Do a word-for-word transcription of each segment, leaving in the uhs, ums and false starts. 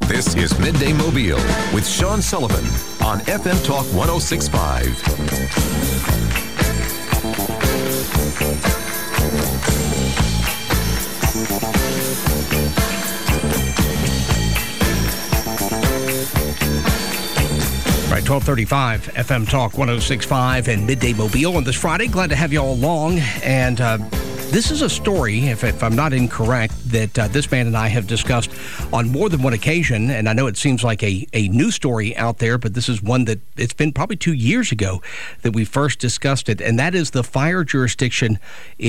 This is Midday Mobile with Sean Sullivan on F M Talk one oh six point five. Right, twelve thirty-five, F M Talk one oh six point five and Midday Mobile on this Friday. Glad to have you all along. And uh, this is a story, if, if I'm not incorrect, that uh, this man and I have discussed on more than one occasion. And I know it seems like a, a new story out there, but this is one that it's been probably two years ago that we first discussed it. And that is the fire jurisdiction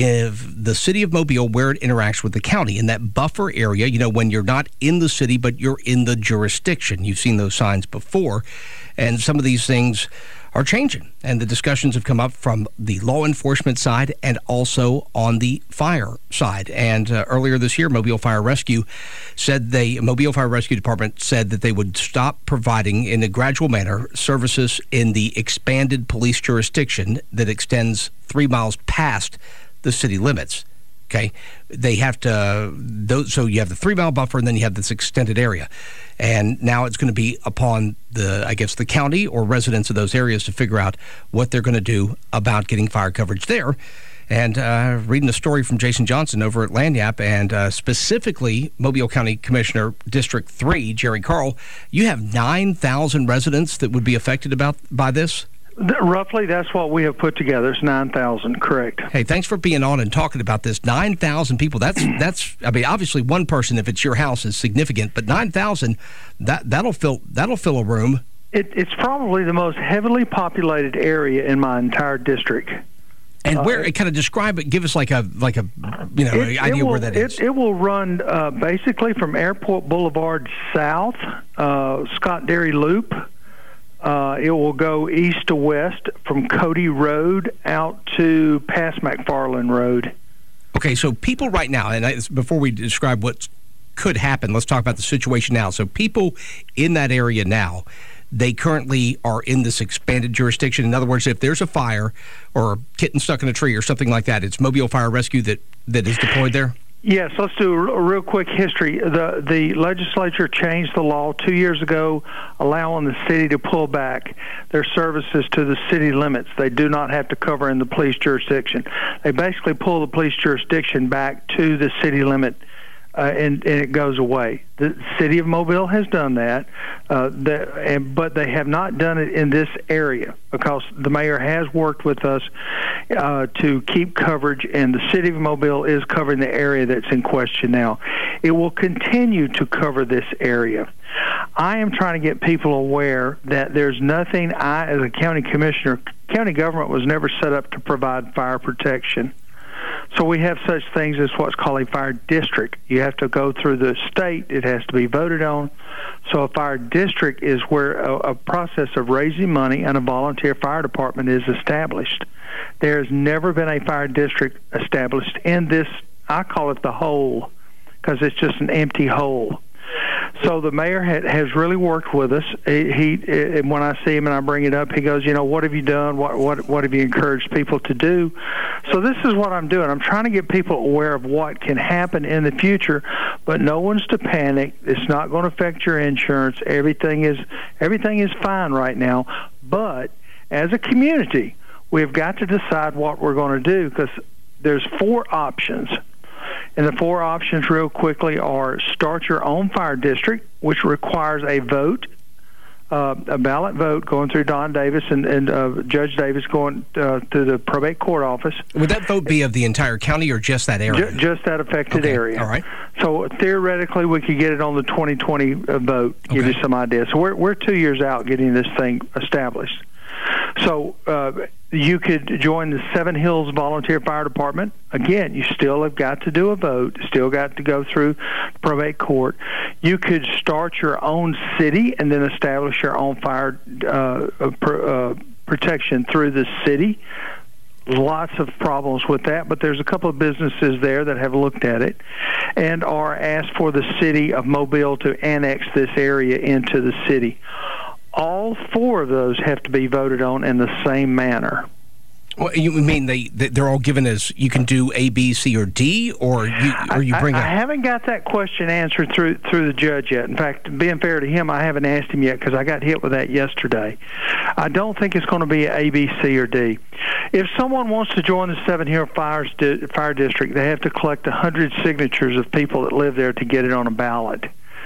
of the city of Mobile, where it interacts with the county. In that buffer area, you know, when you're not in the city, but you're in the jurisdiction. You've seen those signs before. And some of these things are changing. And the discussions have come up from the law enforcement side and also on the fire side. And uh, earlier this year, Mobile Fire Rescue said they, Mobile Fire Rescue Department said that they would stop providing in a gradual manner services in the expanded police jurisdiction that extends three miles past the city limits. Okay, they have to, those, so you have the three-mile buffer, and then you have this extended area. And now it's going to be upon the, I guess, the county or residents of those areas to figure out what they're going to do about getting fire coverage there. And uh, reading a story from Jason Johnson over at Lagniappe, and uh, specifically Mobile County Commissioner District three, Jerry Carl, you have nine thousand residents that would be affected about by this? Roughly, that's what we have put together. It's nine thousand, correct. Hey, thanks for being on and talking about this. nine thousand people, that's, that's. I mean, obviously one person, if it's your house, is significant, but nine thousand, that, that'll fill that'll fill a room. It, it's probably the most heavily populated area in my entire district. And where, uh, kind of describe it, give us like a, like a you know, it, idea it will, where that is. It, it will run uh, basically from Airport Boulevard south, uh, Scott Dairy Loop. Uh, it will go east to west from Cody Road out to past McFarland Road. Okay, so people right now, and I, before we describe what could happen, let's talk about the situation now. So people in that area now, they currently are in this expanded jurisdiction. In other words, if there's a fire or a kitten stuck in a tree or something like that, it's Mobile Fire Rescue that, that is deployed there? Yes, let's do a real quick history. The the legislature changed the law two years ago, allowing the city to pull back their services to the city limits. They do not have to cover in the police jurisdiction. They basically pull the police jurisdiction back to the city limit, uh, and, and it goes away. The city of Mobile has done that, uh, that and, but they have not done it in this area because the mayor has worked with us uh, to keep coverage, and the city of Mobile is covering the area that's in question now. It will continue to cover this area. I am trying to get people aware that there's nothing, I, as a county commissioner, county government was never set up to provide fire protection. So we have such things as what's called a fire district. You have to go through the state. It has to be voted on. So a fire district is where a, a process of raising money and a volunteer fire department is established. There's never been a fire district established in this, I call it the hole, because it's just an empty hole. So the mayor ha- has really worked with us. He, he and when I see him and I bring it up, he goes, you know, what have you done? What what what have you encouraged people to do? So this is what I'm doing. I'm trying to get people aware of what can happen in the future, but no one's to panic. It's not going to affect your insurance. Everything is everything is fine right now. But as a community, we've got to decide what we're going to do, because there's four options. And the four options real quickly are start your own fire district, which requires a vote, uh, a ballot vote going through Don Davis and, and uh, Judge Davis going uh, to the probate court office. Would that vote be of the entire county or just that area? Just, just that affected okay. area. All right. So theoretically, we could get it on the twenty twenty vote, give okay. you some idea. So we're, we're two years out getting this thing established. So uh, you could join the Seven Hills Volunteer Fire Department. Again, you still have got to do a vote, still got to go through probate court. You could start your own city and then establish your own fire uh, pr- uh, protection through the city. Lots of problems with that, but there's a couple of businesses there that have looked at it and are asked for the city of Mobile to annex this area into the city. All four of those have to be voted on in the same manner. Well, you mean they they're all given as you can do A, B, C, or D, or you or you bring? I, I, I haven't got that question answered through through the judge yet. In fact, being fair to him, I haven't asked him yet because I got hit with that yesterday. I don't think it's going to be A, B, C, or D. If someone wants to join the Seven Hill Fires di- Fire District, they have to collect one hundred signatures of people that live there to get it on a ballot.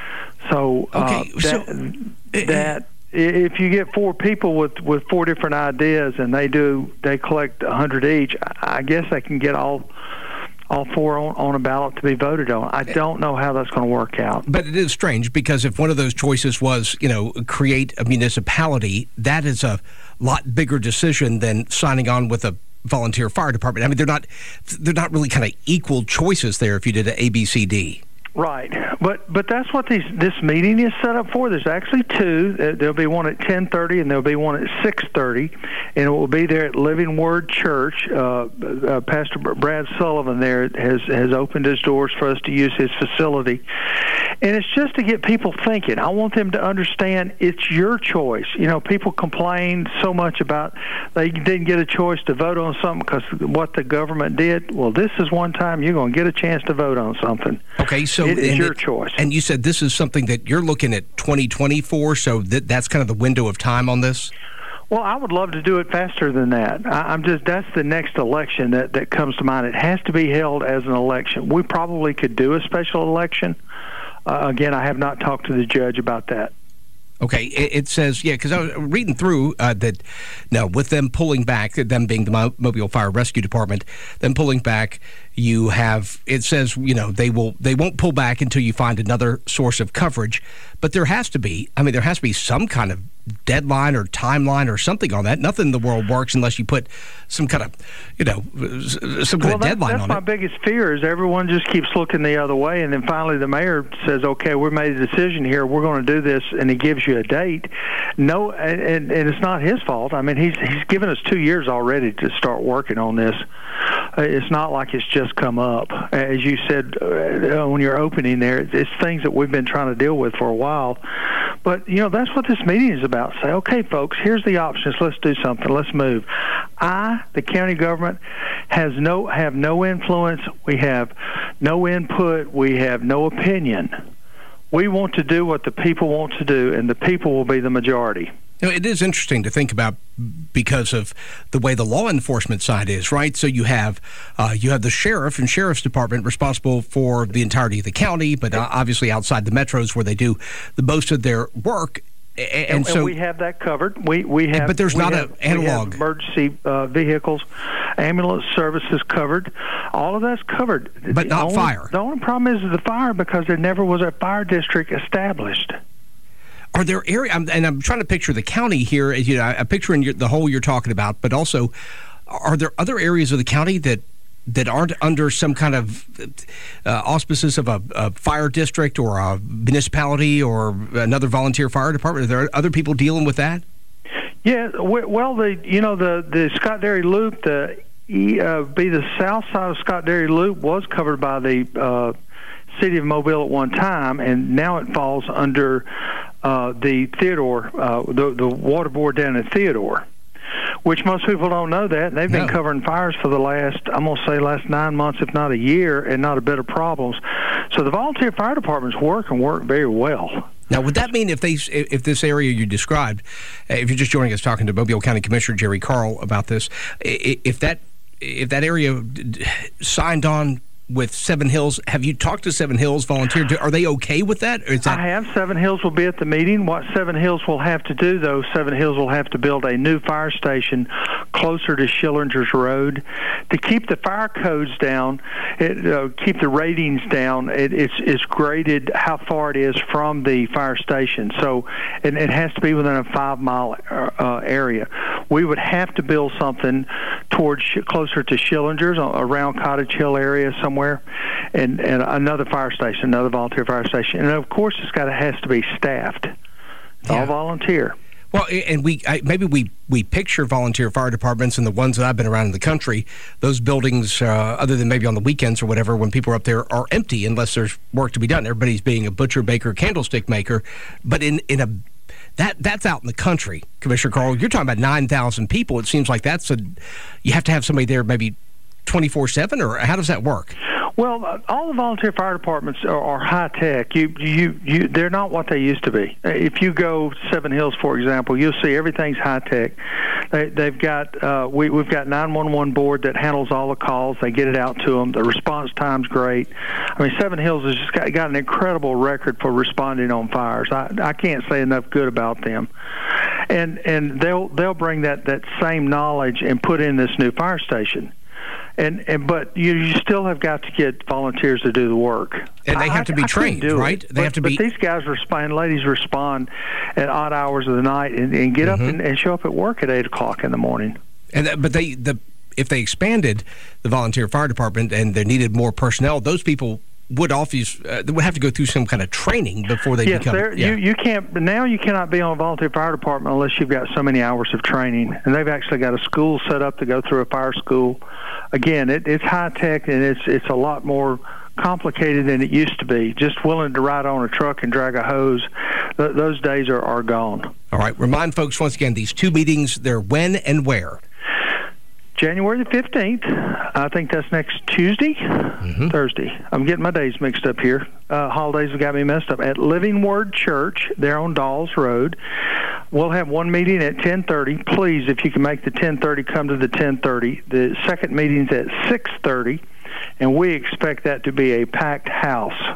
So, okay, uh, so that, that if you get four people with, with four different ideas and they do they collect one hundred each, I guess they can get all all four on, on a ballot to be voted on. I don't know how that's going to work out. But it is strange because if one of those choices was, you know, create a municipality, that is a lot bigger decision than signing on with a volunteer fire department. I mean, they're not they're not really kind of equal choices there if you did an A, B, C, D. Right, but but that's what these, this meeting is set up for. There's actually two. There'll be one at ten thirty, and there'll be one at six thirty, and it will be there at Living Word Church. Uh, uh, Pastor Brad Sullivan there has has opened his doors for us to use his facility, and it's just to get people thinking. I want them to understand it's your choice. You know, people complain so much about they didn't get a choice to vote on something because what the government did. Well, this is one time you're going to get a chance to vote on something. Okay, so it is your it, choice. And you said this is something that you're looking at twenty twenty-four, so that that's kind of the window of time on this? Well, I would love to do it faster than that. I, I'm just that's the next election that, that comes to mind. It has to be held as an election. We probably could do a special election. Uh, again, I have not talked to the judge about that. Okay, it, it says, yeah, because I was reading through uh, that, no, with them pulling back, them being the Mo- Mobile Fire Rescue Department, them pulling back, you have, it says, you know, they will, they won't pull back until you find another source of coverage. But there has to be, I mean, there has to be some kind of deadline or timeline or something on that. Nothing in the world works unless you put some kind of, you know, some kind well, of that, deadline that's on my it. biggest fear is everyone just keeps looking the other way, and then finally the mayor says, okay, we made a decision here, we're going to do this, and he gives you a date. No, and, and it's not his fault. I mean, he's he's given us two years already to start working on this. It's not like it's just come up. As you said uh, when you're opening there, it's things that we've been trying to deal with for a while. But, you know, that's what this meeting is about. Say, okay, folks, here's the options. Let's do something. Let's move. I, the county government, has no have no influence. We have no input. We have no opinion. We want to do what the people want to do, and the people will be the majority. You know, it is interesting to think about because of the way the law enforcement side is, right? So you have uh, you have the sheriff and sheriff's department responsible for the entirety of the county, but uh, obviously outside the metros where they do the most of their work. And, and, and so we have that covered. We we have, but there's not an analog. We have emergency uh, vehicles, ambulance services covered. All of that's covered. But the not only, fire. The only problem is the fire because there never was a fire district established. Are there areas, and I'm trying to picture the county here, you know, I'm picturing your, the whole you're talking about, but also, are there other areas of the county that that aren't under some kind of uh, auspices of a, a fire district or a municipality or another volunteer fire department? Are there other people dealing with that? Yeah, well, the you know the the Scott Dairy Loop, the uh, be the south side of Scott Dairy Loop was covered by the uh, city of Mobile at one time, and now it falls under uh, the Theodore, uh, the the water board down in Theodore. Which most people don't know that. They've been no. covering fires for the last, I'm going to say, last nine months, if not a year, and not a bit of problems. So the volunteer fire departments work and work very well. Now, would that mean if they, if this area you described, if you're just joining us talking to Mobile County Commissioner Jerry Carl about this, if that if that area signed on with Seven Hills, have you talked to Seven Hills volunteer? Are they okay with that? Or is that? I have. Seven Hills will be at the meeting. What Seven Hills will have to do, though, Seven Hills will have to build a new fire station closer to Schillinger's Road to keep the fire codes down, it, uh, keep the ratings down. It, it's, it's graded how far it is from the fire station, so it, it has to be within a five-mile uh, area. We would have to build something towards closer to Schillinger's, around Cottage Hill area somewhere, and, and another fire station, another volunteer fire station. And, of course, it's got to has to be staffed. It's yeah. all volunteer. Well, and we I, maybe we, we picture volunteer fire departments and the ones that I've been around in the country, those buildings, uh, other than maybe on the weekends or whatever, when people are up there, are empty unless there's work to be done. Everybody's being a butcher, baker, candlestick maker. But in, in a that that's out in the country, Commissioner Carl. You're talking about nine thousand people. It seems like that's a you have to have somebody there maybe twenty-four seven, or how does that work? Well, uh, all the volunteer fire departments are, are high tech. You, you, you, they're not what they used to be. If you go Seven Hills, for example, you'll see everything's high tech. They, they've got uh, we, we've got nine one one board that handles all the calls. They get it out to them. The response time's great. I mean, Seven Hills has just got, got an incredible record for responding on fires. I, I can't say enough good about them. And and they'll they'll bring that, that same knowledge and put in this new fire station. And, and but you, you still have got to get volunteers to do the work, and they have I, to be I trained, right? It, they but, have to be. But these guys respond, ladies respond at odd hours of the night, and, and get mm-hmm. up and, and show up at work at eight o'clock in the morning. And that, but they the if they expanded the volunteer fire department and they needed more personnel, those people would always uh, they would have to go through some kind of training before they yes, become. Yeah, you you can't now. You cannot be on a volunteer fire department unless you've got so many hours of training, and they've actually got a school set up to go through a fire school. Again, it, it's high tech and it's it's a lot more complicated than it used to be. Just willing to ride on a truck and drag a hose, th- those days are, are gone. All right, remind folks once again these two meetings. They're when and where. January the fifteenth, I think that's next Tuesday, mm-hmm. Thursday. I'm getting my days mixed up here. Uh, holidays have got me messed up. At Living Word Church, there on Dawes Road. We'll have one meeting at ten thirty. Please, if you can make the ten thirty, come to the ten thirty. The second meeting's at six thirty, and we expect that to be a packed house.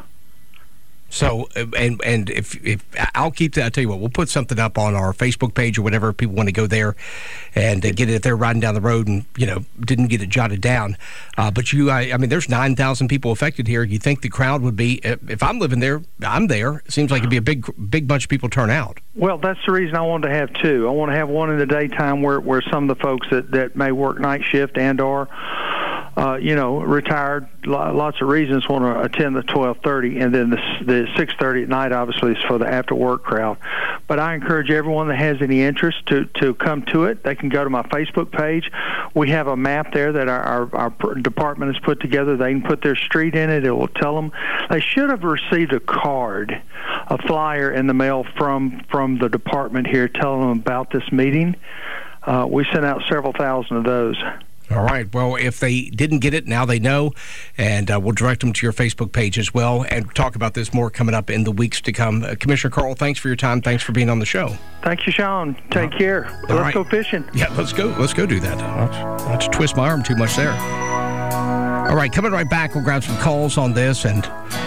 So, and and if if I'll keep that, I'll tell you what, we'll put something up on our Facebook page or whatever. People want to go there and uh, get it if they're riding down the road and, you know, didn't get it jotted down. Uh, but you, I, I mean, there's nine thousand people affected here. You think the crowd would be, if I'm living there, I'm there. It seems like it'd be a big, big bunch of people turn out. Well, that's the reason I wanted to have two. I want to have one in the daytime where, where some of the folks that, that may work night shift and or Uh, you know, retired, lots of reasons want to attend the twelve thirty, and then the, the six thirty at night, obviously, is for the after-work crowd. But I encourage everyone that has any interest to, to come to it. They can go to my Facebook page. We have a map there that our, our, our department has put together. They can put their street in it. It will tell them. They should have received a card, a flyer in the mail from, from the department here telling them about this meeting. Uh, we sent out several thousand of those. All right. Well, if they didn't get it, now they know, and uh, we'll direct them to your Facebook page as well and talk about this more coming up in the weeks to come. Uh, Commissioner Carl, thanks for your time. Thanks for being on the show. Thank you, Sean. Take uh, care. Let's right. go fishing. Yeah, let's go. Let's go do that. Let's, let's twist my arm too much there. All right, coming right back, we'll grab some calls on this and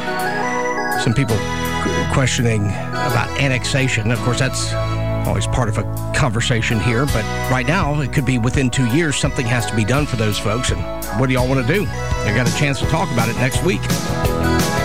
some people questioning about annexation. Of course, that's always part of a conversation here, but right now it could be within two years something has to be done for those folks. And what do y'all want to do? You got a chance to talk about it next week.